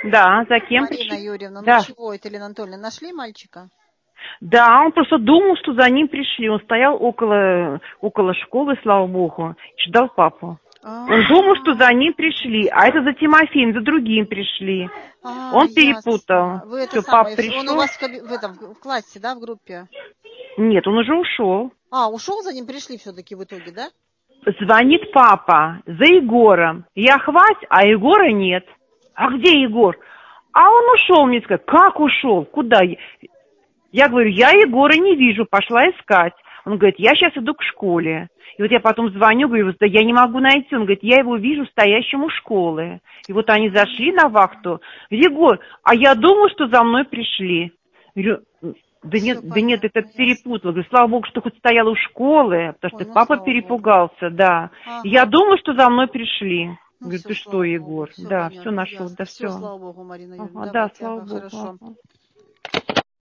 Да, за кем Марина пришли? Юрьевна, ну Да. чего это, Елена Анатольевна, нашли мальчика? Да, он просто думал, что за ним пришли. Он стоял около школы, слава богу, и ждал папу. Он думал, что за ним пришли, а это за Тимофеем, за другим пришли. Он перепутал. Ясно. Вы это Все, пап самое, он у пришел. вас в этом, в классе, да, в группе? Нет, он уже ушел. Ушел, за ним пришли все-таки в итоге, да? Звонит папа за Егором. Я хвать, а Егора нет. А где Егор? А он ушел, мне сказать. Как ушел? Куда? Я говорю, я Егора не вижу, пошла искать. Он говорит, я сейчас иду к школе. И вот я потом звоню, говорю, да я не могу найти. Он говорит, я его вижу стоящим у школы. И вот они зашли на вахту. Егор, а я думал, что за мной пришли. Я говорю, да нет, это перепутал. Говорю, слава богу, что хоть стояла у школы, потому что папа перепугался, да. И я думала, что за мной пришли. Говорю, ты что, Егор? Все Да, все понятно, нашел, ясно. да Все, все. слава богу, Марина Юрьевна, Да, давайте, слава богу. хорошо. Ага.